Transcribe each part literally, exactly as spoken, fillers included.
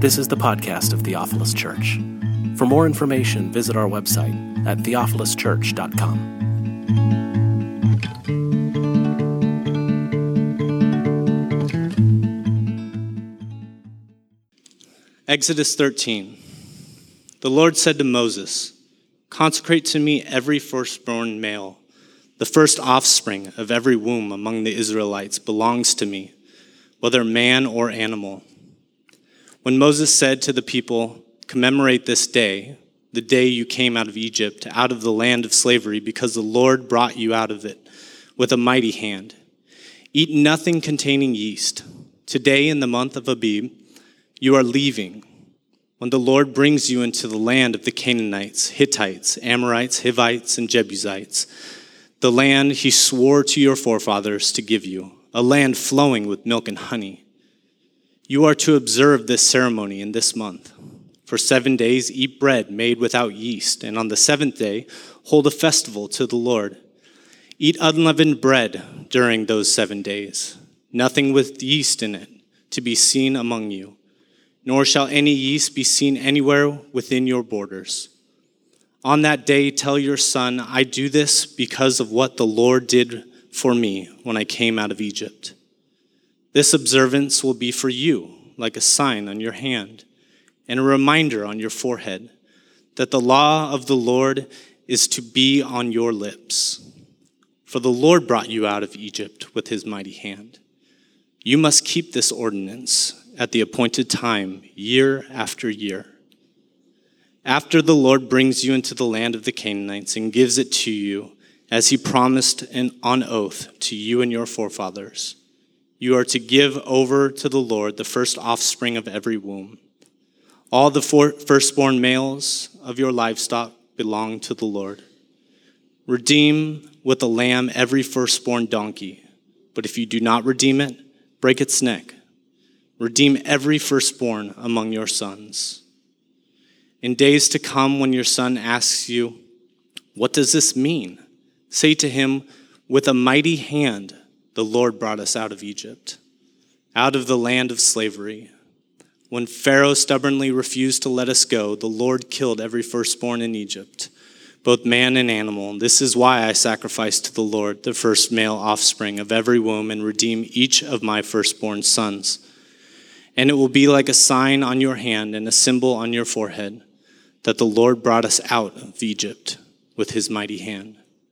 This is the podcast of Theophilus Church. For more information, visit our website at theophilus church dot com. Exodus thirteen. The Lord said to Moses, "Consecrate to me every firstborn male. The first offspring of every womb among the Israelites belongs to me, whether man or animal." When Moses said to the people, "Commemorate this day, the day you came out of Egypt, out of the land of slavery, because the Lord brought you out of it with a mighty hand. Eat nothing containing yeast. Today in the month of Abib, you are leaving, when the Lord brings you into the land of the Canaanites, Hittites, Amorites, Hivites, and Jebusites, the land he swore to your forefathers to give you, a land flowing with milk and honey. You are to observe this ceremony in this month. For seven days eat bread made without yeast, and on the seventh day hold a festival to the Lord. Eat unleavened bread during those seven days, nothing with yeast in it to be seen among you, nor shall any yeast be seen anywhere within your borders. On that day tell your son, I do this because of what the Lord did for me when I came out of Egypt. This observance will be for you, like a sign on your hand and a reminder on your forehead, that the law of the Lord is to be on your lips. For the Lord brought you out of Egypt with his mighty hand. You must keep this ordinance at the appointed time, year after year. After the Lord brings you into the land of the Canaanites and gives it to you, as he promised on oath to you and your forefathers, you are to give over to the Lord the first offspring of every womb. All the firstborn males of your livestock belong to the Lord. Redeem with a lamb every firstborn donkey, but if you do not redeem it, break its neck. Redeem every firstborn among your sons. In days to come, when your son asks you, what does this mean? Say to him, with a mighty hand, the Lord brought us out of Egypt, out of the land of slavery. When Pharaoh stubbornly refused to let us go, the Lord killed every firstborn in Egypt, both man and animal. This is why I sacrifice to the Lord the first male offspring of every womb and redeem each of my firstborn sons. And it will be like a sign on your hand and a symbol on your forehead that the Lord brought us out of Egypt with his mighty hand."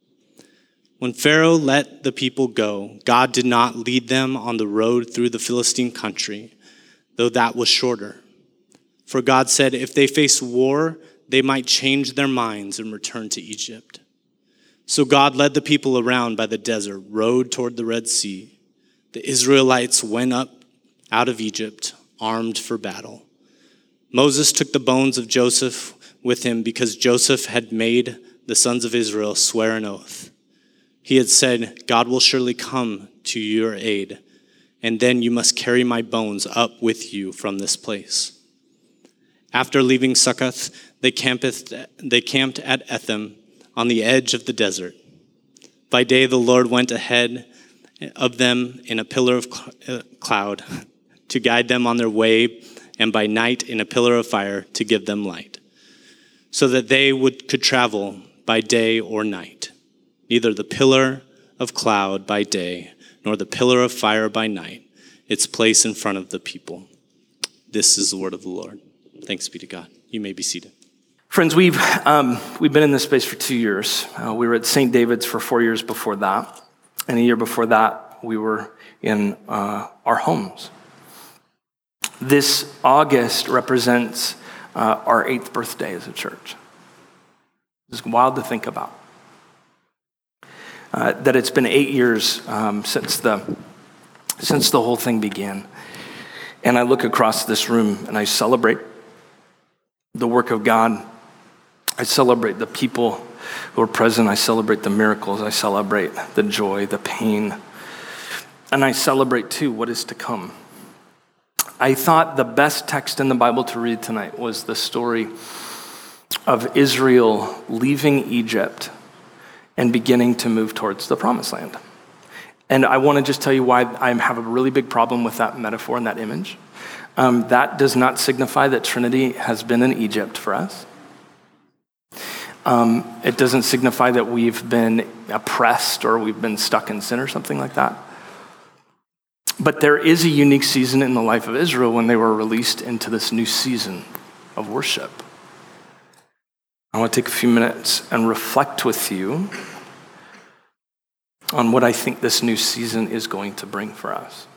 When Pharaoh let the people go, God did not lead them on the road through the Philistine country, though that was shorter. For God said if they face war, they might change their minds and return to Egypt. So God led the people around by the desert, rode toward the Red Sea. The Israelites went up out of Egypt, armed for battle. Moses took the bones of Joseph with him because Joseph had made the sons of Israel swear an oath. He had said, God will surely come to your aid, and then you must carry my bones up with you from this place. After leaving Succoth, they camped, they camped at Etham on the edge of the desert. By day, the Lord went ahead of them in a pillar of cloud to guide them on their way, and by night in a pillar of fire to give them light, so that they would, could travel by day or night. Neither the pillar of cloud by day, nor the pillar of fire by night, its place in front of the people. This is the word of the Lord. Thanks be to God. You may be seated. Friends, we've um, we've been in this space for two years. Uh, we were at Saint David's for four years before that. And a year before that, we were in uh, our homes. This August represents uh, our eighth birthday as a church. It's wild to think about. Uh, that it's been eight years um, since the since the whole thing began. And I look across this room and I celebrate the work of God. I celebrate the people who are present. I celebrate the miracles. I celebrate the joy, the pain. And I celebrate, too, what is to come. I thought the best text in the Bible to read tonight was the story of Israel leaving Egypt and beginning to move towards the promised land. And I want to just tell you why I have a really big problem with that metaphor and that image. Um, that does not signify that Trinity has been in Egypt for us. Um, it doesn't signify that we've been oppressed or we've been stuck in sin or something like that. But there is a unique season in the life of Israel when they were released into this new season of worship. I want to take a few minutes and reflect with you on what I think this new season is going to bring for us.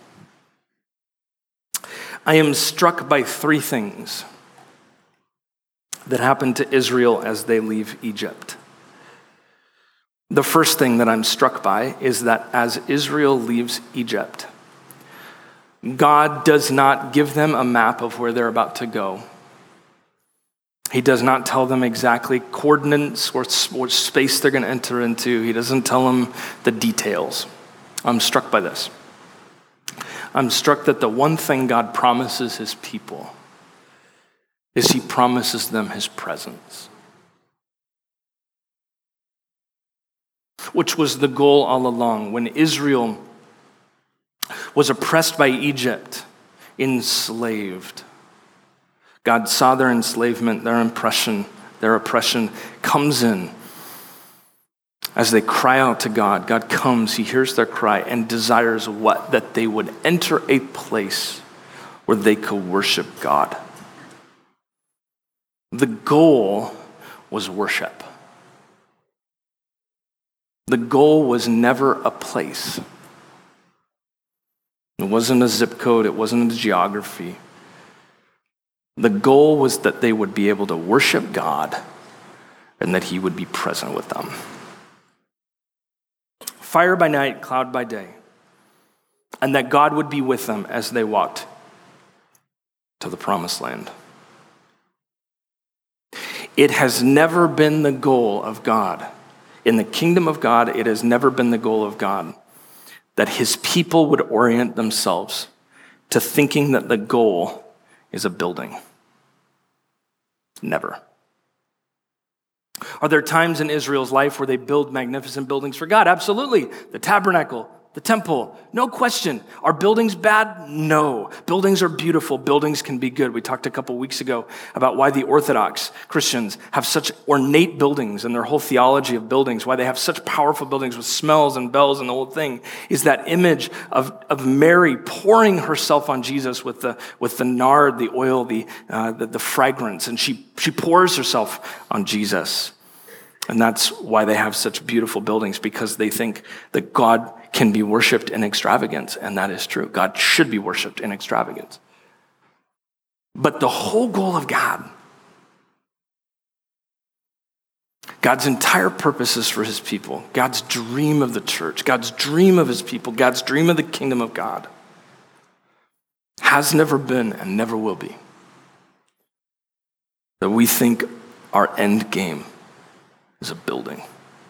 I am struck by three things that happened to Israel as they leave Egypt. The first thing that I'm struck by is that as Israel leaves Egypt, God does not give them a map of where they're about to go. He does not tell them exactly coordinates or what space they're going to enter into. He doesn't tell them the details. I'm struck by this. I'm struck that the one thing God promises his people is he promises them his presence, which was the goal all along. When Israel was oppressed by Egypt, enslaved, God saw their enslavement, their oppression, their oppression comes in. As they cry out to God, God comes, he hears their cry and desires what? That they would enter a place where they could worship God. The goal was worship. The goal was never a place. It wasn't a zip code, it wasn't a geography. The goal was that they would be able to worship God and that he would be present with them. Fire by night, cloud by day. And that God would be with them as they walked to the promised land. It has never been the goal of God. In the kingdom of God, it has never been the goal of God that his people would orient themselves to thinking that the goal is a building. Never. Are there times in Israel's life where they build magnificent buildings for God? Absolutely. The tabernacle, the temple, no question. Are buildings bad? No. Buildings are beautiful. Buildings can be good. We talked a couple weeks ago about why the Orthodox Christians have such ornate buildings and their whole theology of buildings, why they have such powerful buildings with smells and bells and the whole thing, is that image of, of Mary pouring herself on Jesus with the, with the nard, the oil, the, uh, the, the fragrance, and she, she pours herself on Jesus. And that's why they have such beautiful buildings, because they think that God can be worshiped in extravagance, and that is true. God should be worshiped in extravagance. But the whole goal of God, God's entire purpose is for his people, God's dream of the church, God's dream of his people, God's dream of the kingdom of God, has never been and never will be that we think our end game is a building.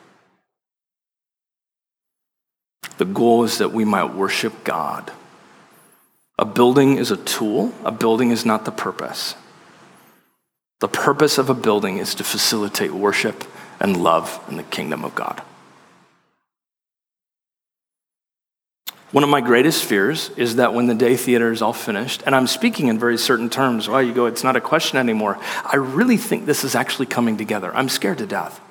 The goal is that we might worship God. A building is a tool. A building is not the purpose. The purpose of a building is to facilitate worship and love in the kingdom of God. One of my greatest fears is that when the day theater is all finished, and I'm speaking in very certain terms, well, you go, it's not a question anymore. I really think this is actually coming together. I'm scared to death.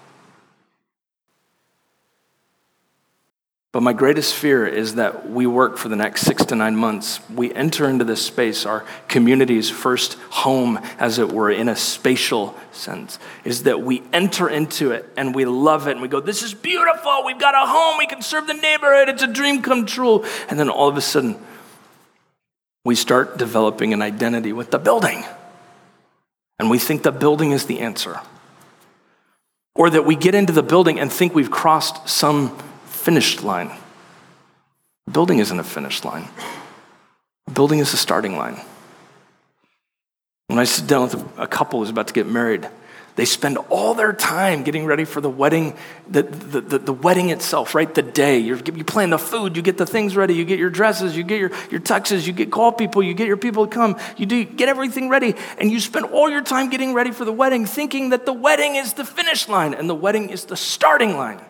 But my greatest fear is that we work for the next six to nine months. We enter into this space, our community's first home, as it were, in a spatial sense, is that we enter into it and we love it and we go, this is beautiful. We've got a home. We can serve the neighborhood. It's a dream come true. And then all of a sudden, we start developing an identity with the building. And we think the building is the answer. Or that we get into the building and think we've crossed some finished line. A building isn't a finish line. A building is a starting line. When I sit down with a couple who's about to get married, they spend all their time getting ready for the wedding, the, the, the, the wedding itself, right? The day. You're, you plan the food, you get the things ready, you get your dresses, you get your, your tuxes, you get call people, you get your people to come, you do get everything ready, and you spend all your time getting ready for the wedding, thinking that the wedding is the finish line and the wedding is the starting line.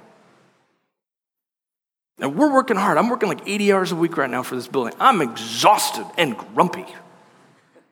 And we're working hard. I'm working like eighty hours a week right now for this building. I'm exhausted and grumpy.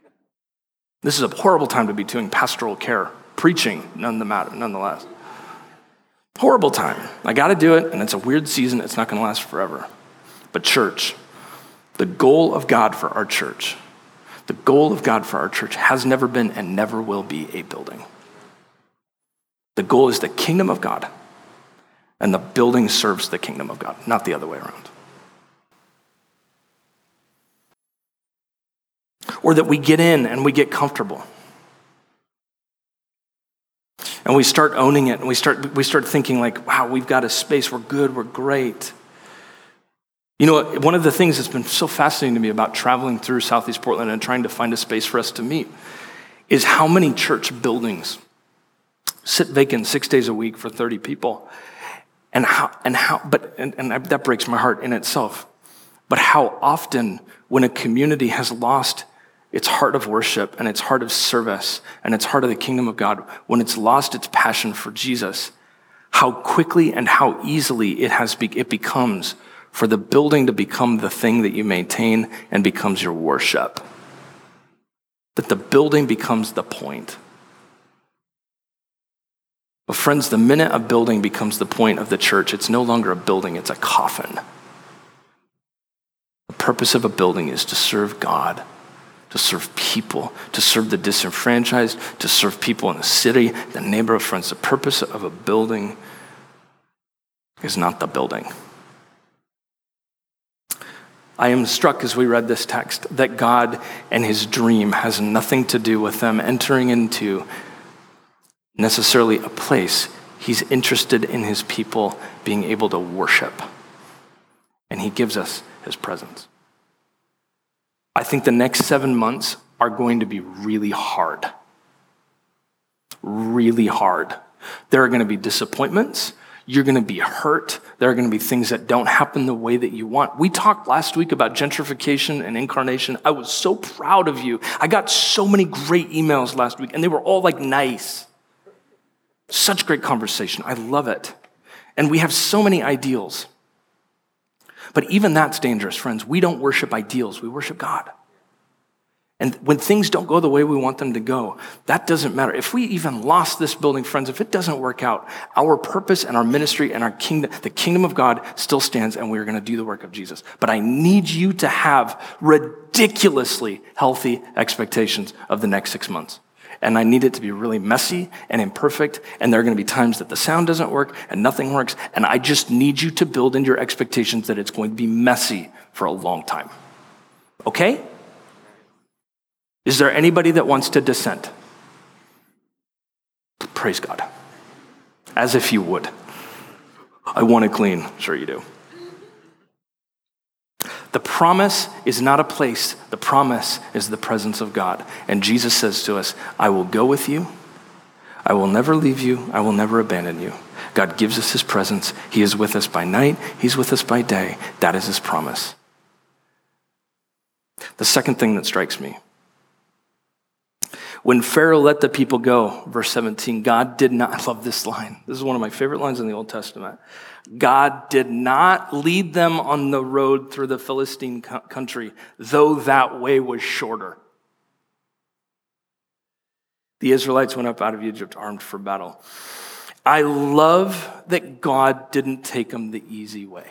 This is a horrible time to be doing pastoral care, preaching none the matter, nonetheless. Horrible time. I got to do it, and it's a weird season. It's not going to last forever. But church, the goal of God for our church, the goal of God for our church has never been and never will be a building. The goal is the kingdom of God, and the building serves the kingdom of God, not the other way around. Or that we get in and we get comfortable. And we start owning it, and we start we start thinking like, wow, we've got a space, we're good, we're great. You know, one of the things that's been so fascinating to me about traveling through Southeast Portland and trying to find a space for us to meet is how many church buildings sit vacant six days a week for thirty people. And how, and how, but, and, and that breaks my heart in itself. But how often when a community has lost its heart of worship and its heart of service and its heart of the kingdom of God, when it's lost its passion for Jesus, how quickly and how easily it has be, it becomes for the building to become the thing that you maintain and becomes your worship. That the building becomes the point. But friends, the minute a building becomes the point of the church, it's no longer a building, it's a coffin. The purpose of a building is to serve God, to serve people, to serve the disenfranchised, to serve people in the city, the neighborhood. Friends, the purpose of a building is not the building. I am struck as we read this text that God and his dream has nothing to do with them entering into necessarily a place. He's interested in his people being able to worship. And he gives us his presence. I think the next seven months are going to be really hard. Really hard. There are going to be disappointments. You're going to be hurt. There are going to be things that don't happen the way that you want. We talked last week about gentrification and incarnation. I was so proud of you. I got so many great emails last week, and they were all like nice. Such great conversation. I love it. And we have so many ideals. But even that's dangerous, friends. We don't worship ideals. We worship God. And when things don't go the way we want them to go, that doesn't matter. If we even lost this building, friends, if it doesn't work out, our purpose and our ministry and our kingdom, the kingdom of God still stands, and we're going to do the work of Jesus. But I need you to have ridiculously healthy expectations of the next six months. And I need it to be really messy and imperfect, and there are going to be times that the sound doesn't work and nothing works, and I just need you to build in your expectations that it's going to be messy for a long time. Okay? Is there anybody that wants to dissent? Praise God. As if you would. I want it clean. Sure you do. The promise is not a place. The promise is the presence of God. And Jesus says to us, I will go with you. I will never leave you. I will never abandon you. God gives us his presence. He is with us by night. He's with us by day. That is his promise. The second thing that strikes me. When Pharaoh let the people go, verse seventeen, God did not, I love this line. This is one of my favorite lines in the Old Testament. God did not lead them on the road through the Philistine country, though that way was shorter. The Israelites went up out of Egypt armed for battle. I love that God didn't take them the easy way.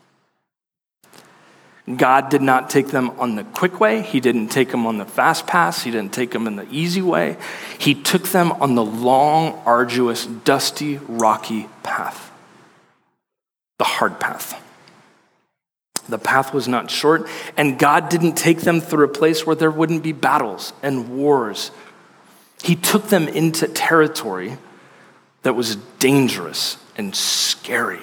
God did not take them on the quick way. He didn't take them on the fast pass. He didn't take them in the easy way. He took them on the long, arduous, dusty, rocky path. The hard path. The path was not short, and God didn't take them through a place where there wouldn't be battles and wars. He took them into territory that was dangerous and scary.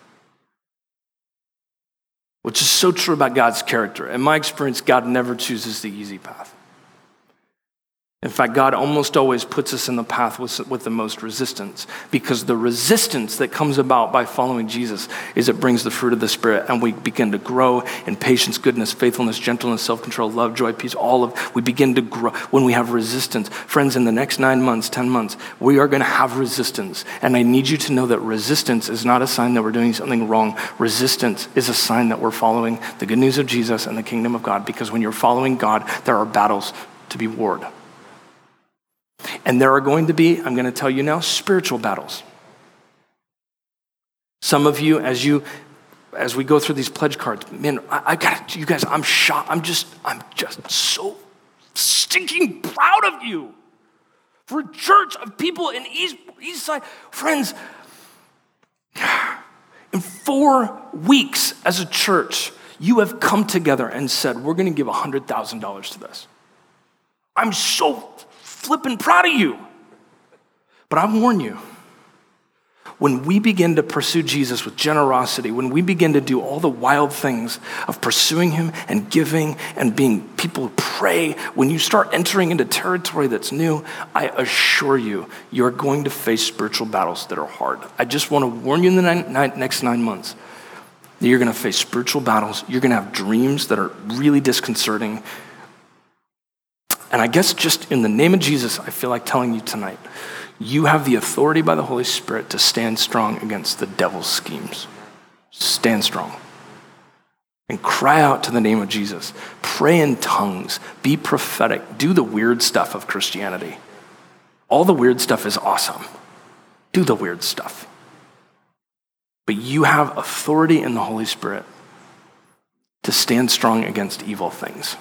Which is so true about God's character. In my experience, God never chooses the easy path. In fact, God almost always puts us in the path with, with the most resistance, because the resistance that comes about by following Jesus is it brings the fruit of the Spirit, and we begin to grow in patience, goodness, faithfulness, gentleness, self-control, love, joy, peace, all of, we begin to grow when we have resistance. Friends, in the next nine months, ten months, we are going to have resistance, and I need you to know that resistance is not a sign that we're doing something wrong. Resistance is a sign that we're following the good news of Jesus and the kingdom of God, because when you're following God, there are battles to be warred. And there are going to be, I'm going to tell you now, spiritual battles. Some of you, as you, as we go through these pledge cards, man, I, I got you guys. I'm shocked. I'm just, I'm just so stinking proud of you for a church of people in East East Side, friends. In four weeks as a church, you have come together and said, we're going to give one hundred thousand dollars to this. I'm so flippin' proud of you. But I warn you, when we begin to pursue Jesus with generosity, when we begin to do all the wild things of pursuing him and giving and being people who pray, when you start entering into territory that's new, I assure you, you're going to face spiritual battles that are hard. I just want to warn you in the nine, nine, next nine months that you're going to face spiritual battles. You're going to have dreams that are really disconcerting. And I guess just in the name of Jesus, I feel like telling you tonight, you have the authority by the Holy Spirit to stand strong against the devil's schemes. Stand strong. And cry out to the name of Jesus. Pray in tongues. Be prophetic. Do the weird stuff of Christianity. All the weird stuff is awesome. Do the weird stuff. But you have authority in the Holy Spirit to stand strong against evil things.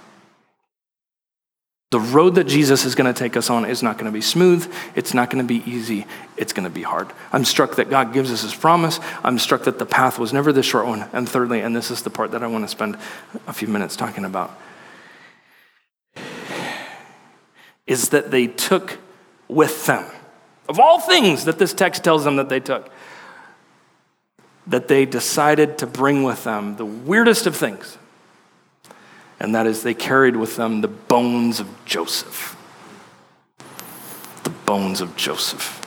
The road that Jesus is going to take us on is not going to be smooth. It's not going to be easy. It's going to be hard. I'm struck that God gives us his promise. I'm struck that the path was never this short one. And thirdly, and this is the part that I want to spend a few minutes talking about, is that they took with them, of all things that this text tells them that they took, that they decided to bring with them the weirdest of things. And that is, they carried with them the bones of Joseph. The bones of Joseph.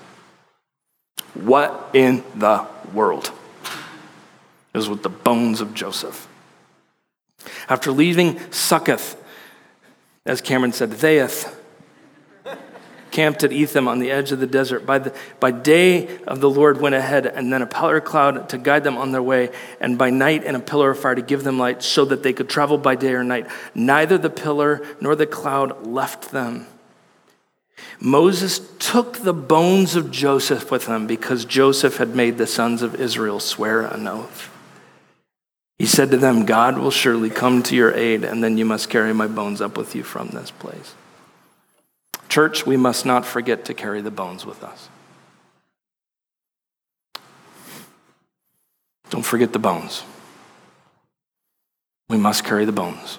What in the world is with the bones of Joseph? After leaving Succoth, as Cameron said, theyeth, camped at Etham on the edge of the desert. By the by day of the Lord went ahead, and then a pillar of cloud to guide them on their way, and by night and a pillar of fire to give them light, so that they could travel by day or night. Neither the pillar nor the cloud left them. Moses took the bones of Joseph with him because Joseph had made the sons of Israel swear an oath. He said to them, God will surely come to your aid, and then you must carry my bones up with you from this place. Church, we must not forget to carry the bones with us. Don't forget the bones. We must carry the bones.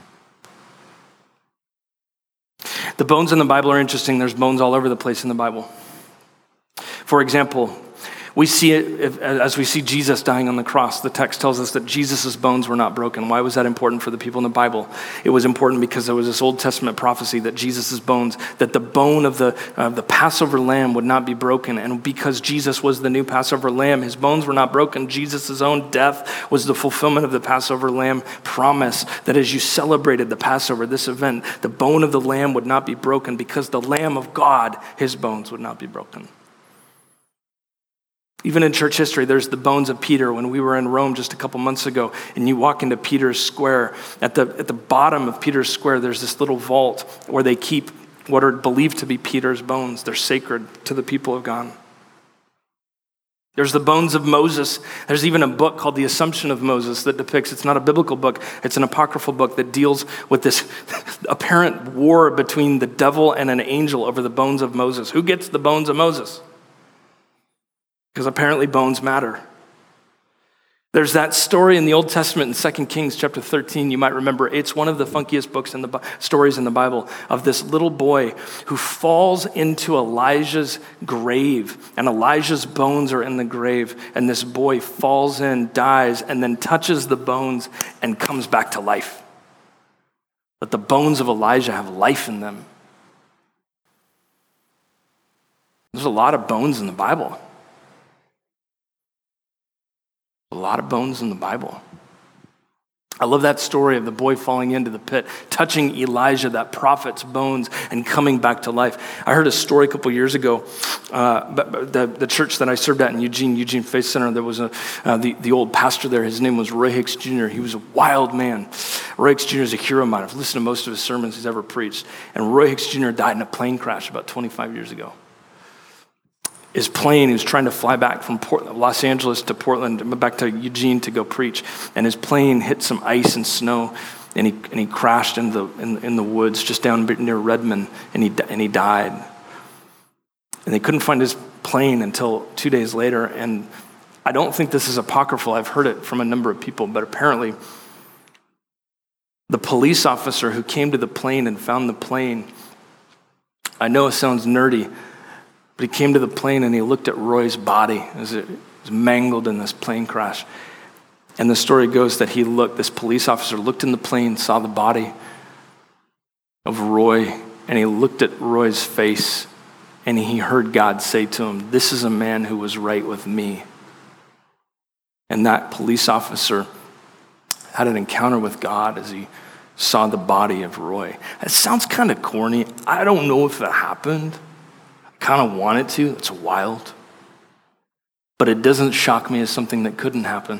The bones in the Bible are interesting. There's bones all over the place in the Bible. For example, we see it as we see Jesus dying on the cross. The text tells us that Jesus' bones were not broken. Why was that important for the people in the Bible? It was important because there was this Old Testament prophecy that Jesus' bones, that the bone of the, uh, the Passover lamb would not be broken. And because Jesus was the new Passover lamb, his bones were not broken. Jesus' own death was the fulfillment of the Passover lamb promise that as you celebrated the Passover, this event, the bone of the lamb would not be broken because the Lamb of God, his bones would not be broken. Even in church history, there's the bones of Peter. When we were in Rome just a couple months ago, and you walk into Peter's Square, at the at the bottom of Peter's Square, there's this little vault where they keep what are believed to be Peter's bones. They're sacred to the people of God. There's the bones of Moses. There's even a book called The Assumption of Moses that depicts, it's not a biblical book, it's an apocryphal book that deals with this apparent war between the devil and an angel over the bones of Moses. Who gets the bones of Moses? Because apparently bones matter. There's that story in the Old Testament in Second Kings chapter thirteen. You might remember it's one of the funkiest books in the stories in the Bible of this little boy who falls into Elijah's grave, and Elijah's bones are in the grave, and this boy falls in, dies, and then touches the bones and comes back to life. But the bones of Elijah have life in them. There's a lot of bones in the Bible. A lot of bones in the Bible. I love that story of the boy falling into the pit, touching Elijah, that prophet's bones, and coming back to life. I heard a story a couple years ago. Uh, but the, the church that I served at in Eugene, Eugene Faith Center, there was a uh, the, the old pastor there. His name was Roy Hicks Junior He was a wild man. Roy Hicks Junior is a hero of mine. I've listened to most of his sermons he's ever preached. And Roy Hicks Junior died in a plane crash about twenty-five years ago. His plane, he was trying to fly back from Portland, Los Angeles to Portland, back to Eugene to go preach. And his plane hit some ice and snow, and he and he crashed in the in, in the woods just down near Redmond, and he and he died. And they couldn't find his plane until two days later. And I don't think this is apocryphal. I've heard it from a number of people, but apparently the police officer who came to the plane and found the plane, I know it sounds nerdy, but he came to the plane and he looked at Roy's body as it was mangled in this plane crash. And the story goes that he looked, this police officer looked in the plane, saw the body of Roy, and he looked at Roy's face, and he heard God say to him, "This is a man who was right with me." And that police officer had an encounter with God as he saw the body of Roy. It sounds kind of corny. I don't know if it happened. Kind of want it to. It's wild. But it doesn't shock me as something that couldn't happen.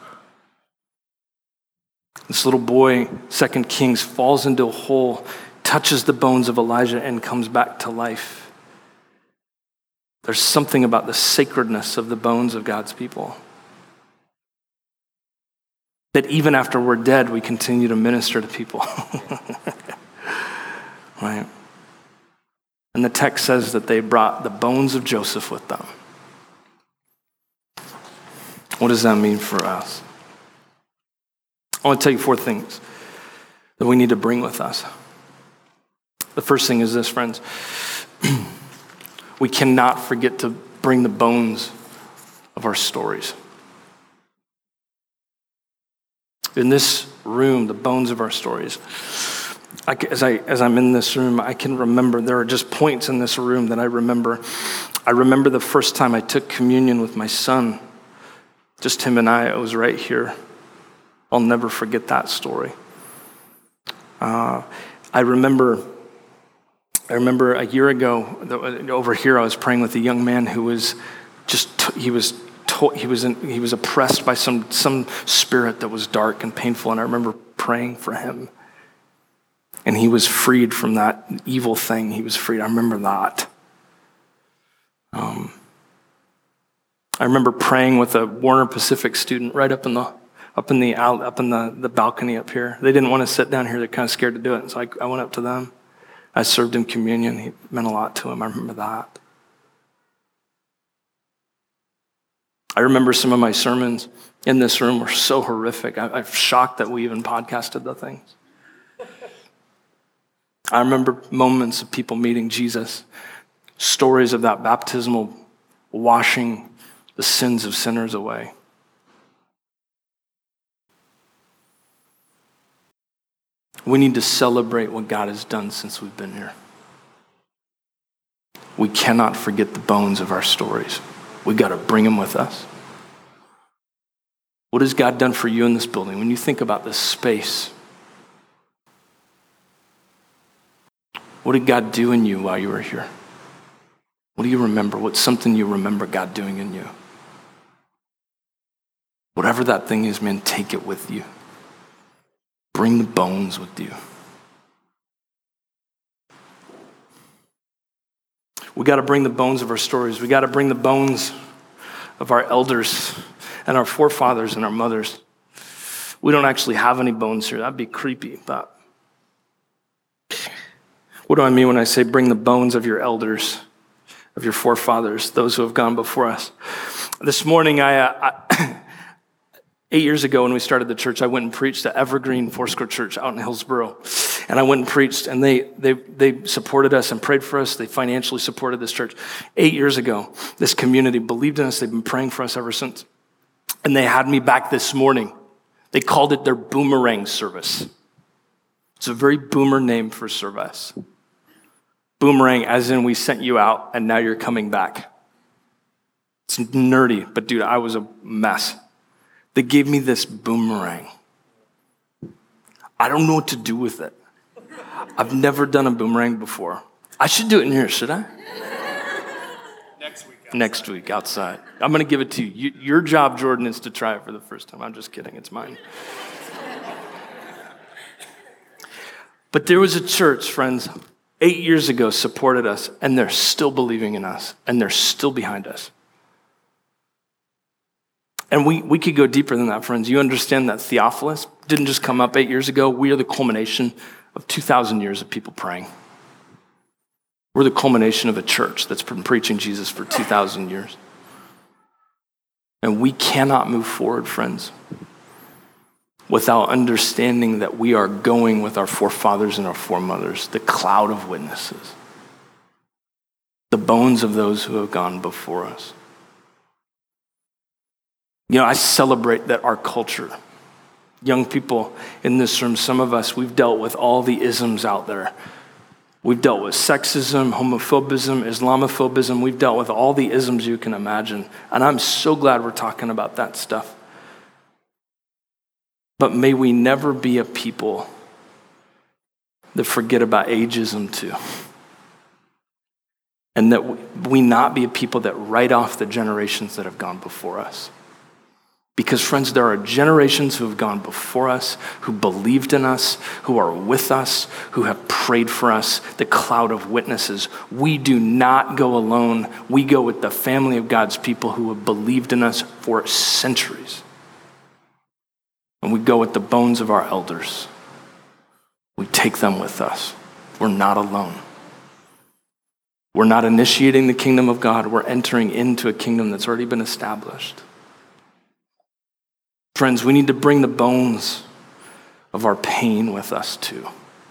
This little boy, Second Kings, falls into a hole, touches the bones of Elijah, and comes back to life. There's something about the sacredness of the bones of God's people. That even after we're dead, we continue to minister to people. Right? And the text says that they brought the bones of Joseph with them. What does that mean for us? I want to tell you four things that we need to bring with us. The first thing is this, friends. We cannot forget to bring the bones of our stories. In this room, the bones of our stories. I, as, I, as I'm in this room, I can remember, there are just points in this room that I remember. I remember the first time I took communion with my son, just him and I, it was right here. I'll never forget that story. Uh, I remember, I remember a year ago, over here, I was praying with a young man who was just, he was he was in, he was oppressed by some, some spirit that was dark and painful, and I remember praying for him. And he was freed from that evil thing. He was freed. I remember that. Um, I remember praying with a Warner Pacific student right up in the up in the up in the, the balcony up here. They didn't want to sit down here. They're kind of scared to do it. So I, I went up to them. I served him communion. He meant a lot to him. I remember that. I remember some of my sermons in this room were so horrific. I, I'm shocked that we even podcasted the things. I remember moments of people meeting Jesus, stories of that baptismal washing the sins of sinners away. We need to celebrate what God has done since we've been here. We cannot forget the bones of our stories. We got to bring them with us. What has God done for you in this building? When you think about this space, what did God do in you while you were here? What do you remember? What's something you remember God doing in you? Whatever that thing is, man, take it with you. Bring the bones with you. We got to bring the bones of our stories. We got to bring the bones of our elders and our forefathers and our mothers. We don't actually have any bones here. That'd be creepy, but what do I mean when I say bring the bones of your elders, of your forefathers, those who have gone before us? This morning, I, uh, I eight years ago when we started the church, I went and preached at Evergreen Foursquare Church out in Hillsboro. And I went and preached, and they they they supported us and prayed for us. They financially supported this church. Eight years ago, this community believed in us. They've been praying for us ever since. And they had me back this morning. They called it their boomerang service. It's a very boomer name for service. Boomerang, as in we sent you out, and now you're coming back. It's nerdy, but dude, I was a mess. They gave me this boomerang. I don't know what to do with it. I've never done a boomerang before. I should do it in here, should I? Next week. Outside. Next week, outside. I'm going to give it to you. you. Your job, Jordan, is to try it for the first time. I'm just kidding. It's mine. But there was a church, friends, eight years ago supported us, and they're still believing in us, and they're still behind us. And we, we could go deeper than that, friends. You understand that Theophilus didn't just come up eight years ago. We are the culmination of two thousand years of people praying. We're the culmination of a church that's been preaching Jesus for two thousand years. And we cannot move forward, friends, without understanding that we are going with our forefathers and our foremothers, the cloud of witnesses, the bones of those who have gone before us. You know, I celebrate that our culture, young people in this room, some of us, we've dealt with all the isms out there. We've dealt with sexism, homophobism, Islamophobism. We've dealt with all the isms you can imagine. And I'm so glad we're talking about that stuff. But may we never be a people that forget about ageism too. And that we not be a people that write off the generations that have gone before us. Because, friends, there are generations who have gone before us, who believed in us, who are with us, who have prayed for us, the cloud of witnesses. We do not go alone. We go with the family of God's people who have believed in us for centuries. And we go with the bones of our elders. We take them with us. We're not alone. We're not initiating the kingdom of God. We're entering into a kingdom that's already been established. Friends, we need to bring the bones of our pain with us too.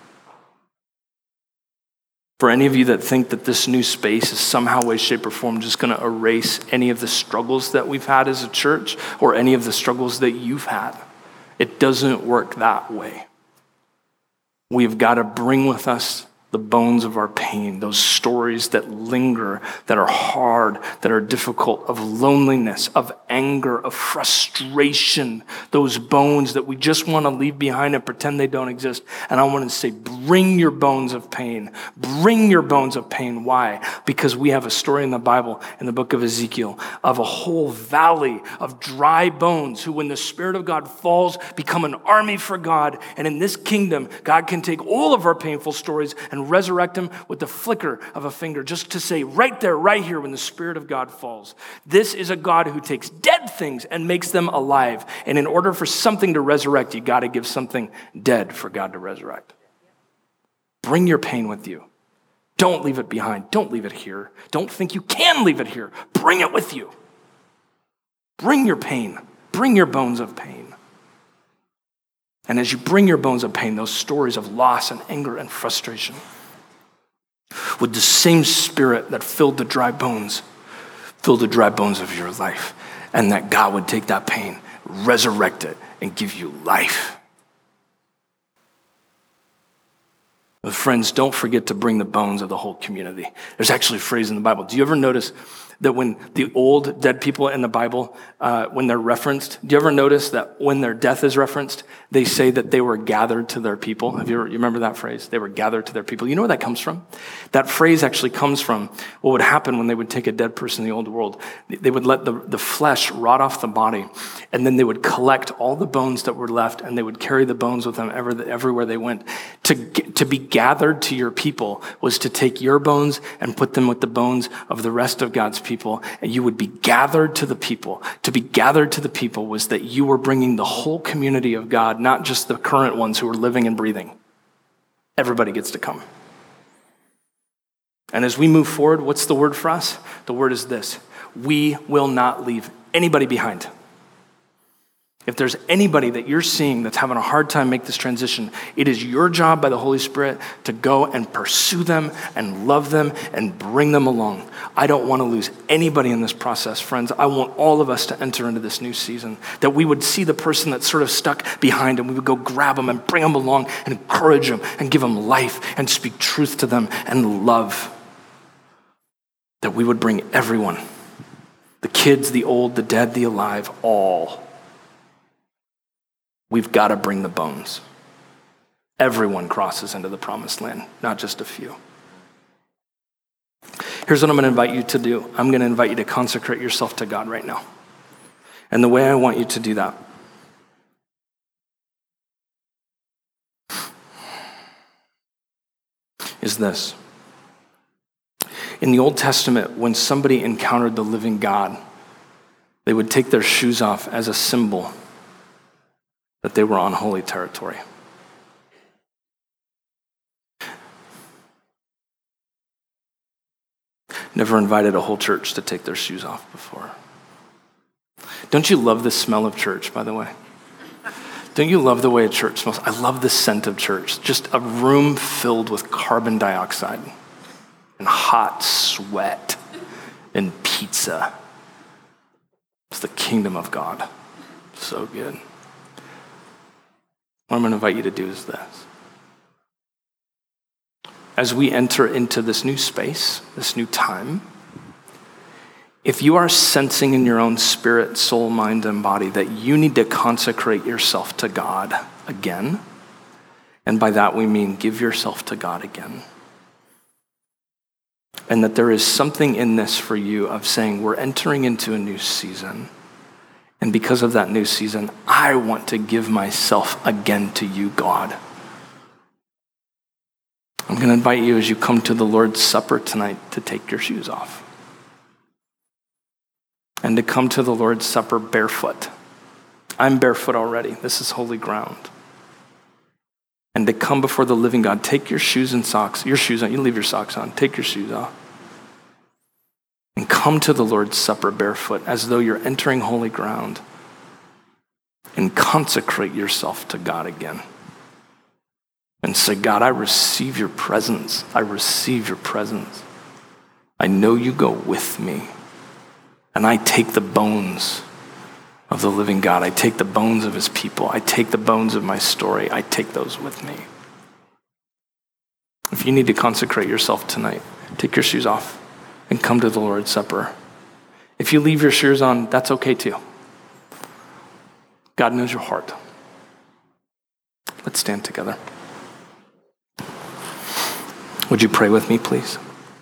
For any of you that think that this new space is somehow, way, shape, or form just going to erase any of the struggles that we've had as a church or any of the struggles that you've had, it doesn't work that way. We've got to bring with us the bones of our pain, those stories that linger, that are hard, that are difficult, of loneliness, of anger, of frustration, those bones that we just want to leave behind and pretend they don't exist. And I want to say, bring your bones of pain. Bring your bones of pain. Why? Because we have a story in the Bible, in the book of Ezekiel, of a whole valley of dry bones who, when the Spirit of God falls, become an army for God. And in this kingdom, God can take all of our painful stories and and resurrect them with the flicker of a finger, just to say right there, right here, when the Spirit of God falls. This is a God who takes dead things and makes them alive. And in order for something to resurrect, you got to give something dead for God to resurrect. Bring your pain with you. Don't leave it behind. Don't leave it here. Don't think you can leave it here. Bring it with you. Bring your pain. Bring your bones of pain. And as you bring your bones of pain, those stories of loss and anger and frustration, with the same Spirit that filled the dry bones, fill the dry bones of your life. And that God would take that pain, resurrect it, and give you life. But friends, don't forget to bring the bones of the whole community. There's actually a phrase in the Bible. Do you ever notice that when the old dead people in the Bible, uh, when they're referenced, do you ever notice that when their death is referenced, they say that they were gathered to their people? Have you ever, you remember that phrase? They were gathered to their people. You know where that comes from? That phrase actually comes from what would happen when they would take a dead person in the old world. They would let the, the flesh rot off the body, and then they would collect all the bones that were left, and they would carry the bones with them ever, everywhere they went. To, to be gathered to your people was to take your bones and put them with the bones of the rest of God's people, and you would be gathered to the people. To be gathered to the people was that you were bringing the whole community of God, not just the current ones who are living and breathing. Everybody gets to come. And as we move forward, what's the word for us? The word is this: we will not leave anybody behind. If there's anybody that you're seeing that's having a hard time make this transition, it is your job by the Holy Spirit to go and pursue them and love them and bring them along. I don't want to lose anybody in this process, friends. I want all of us to enter into this new season, that we would see the person that's sort of stuck behind and we would go grab them and bring them along and encourage them and give them life and speak truth to them and love. That we would bring everyone, the kids, the old, the dead, the alive, all. We've got to bring the bones. Everyone crosses into the promised land, not just a few. Here's what I'm going to invite you to do. I'm going to invite you to consecrate yourself to God right now. And the way I want you to do that is this. In the Old Testament, when somebody encountered the living God, they would take their shoes off as a symbol that they were on holy territory. Never invited a whole church to take their shoes off before. Don't you love the smell of church, by the way? Don't you love the way a church smells? I love the scent of church. Just a room filled with carbon dioxide and hot sweat and pizza. It's the kingdom of God. So good. What I'm going to invite you to do is this. As we enter into this new space, this new time, if you are sensing in your own spirit, soul, mind, and body that you need to consecrate yourself to God again, and by that we mean give yourself to God again, and that there is something in this for you of saying, we're entering into a new season, and because of that new season, I want to give myself again to you, God. I'm going to invite you as you come to the Lord's Supper tonight to take your shoes off and to come to the Lord's Supper barefoot. I'm barefoot already. This is holy ground. And to come before the living God, take your shoes and socks, your shoes on, you leave your socks on, take your shoes off. And come to the Lord's Supper barefoot as though you're entering holy ground and consecrate yourself to God again. And say, God, I receive your presence. I receive your presence. I know you go with me. And I take the bones of the living God. I take the bones of his people. I take the bones of my story. I take those with me. If you need to consecrate yourself tonight, take your shoes off and come to the Lord's Supper. If you leave your shoes on, that's okay too. God knows your heart. Let's stand together. Would you pray with me, please?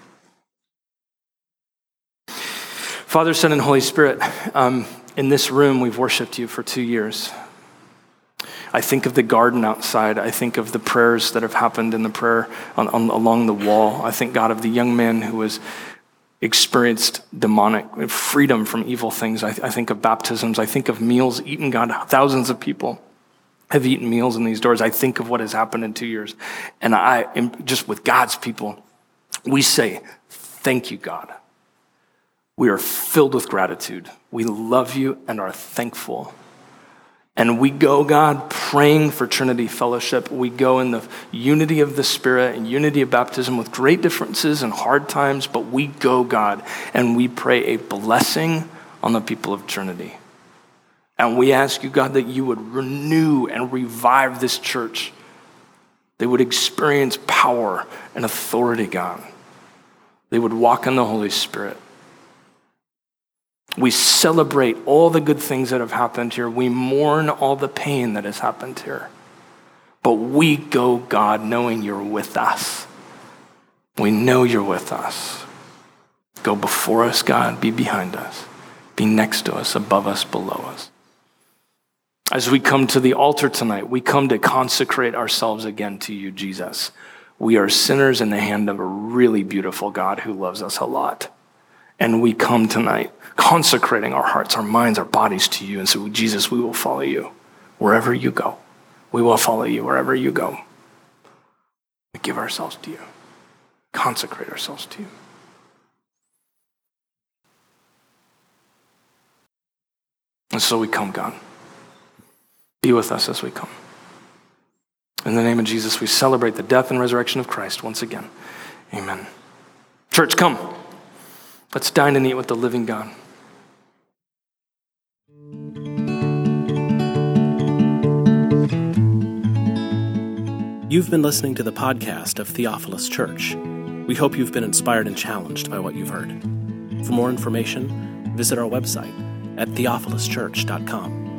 Father, Son, and Holy Spirit, um, in this room, we've worshiped you for two years. I think of the garden outside. I think of the prayers that have happened in the prayer on, on, along the wall. I think, God, of the young man who was experienced demonic freedom from evil things. I, I think of baptisms. I think of meals eaten. God, thousands of people have eaten meals in these doors. I think of what has happened in two years. And I am just with God's people, we say, thank you, God. We are filled with gratitude. We love you and are thankful. And we go, God, praying for Trinity Fellowship. We go in the unity of the Spirit and unity of baptism with great differences and hard times, but we go, God, and we pray a blessing on the people of Trinity. And we ask you, God, that you would renew and revive this church. They would experience power and authority, God. They would walk in the Holy Spirit. We celebrate all the good things that have happened here. We mourn all the pain that has happened here. But we go, God, knowing you're with us. We know you're with us. Go before us, God. Be behind us. Be next to us, above us, below us. As we come to the altar tonight, we come to consecrate ourselves again to you, Jesus. We are sinners in the hand of a really beautiful God who loves us a lot. And we come tonight consecrating our hearts, our minds, our bodies to you. And so, Jesus, we will follow you wherever you go. We will follow you wherever you go. We give ourselves to you. Consecrate ourselves to you. And so we come, God. Be with us as we come. In the name of Jesus, we celebrate the death and resurrection of Christ once again. Amen. Church, come. Let's dine and eat with the living God. You've been listening to the podcast of Theophilus Church. We hope you've been inspired and challenged by what you've heard. For more information, visit our website at theophilus church dot com.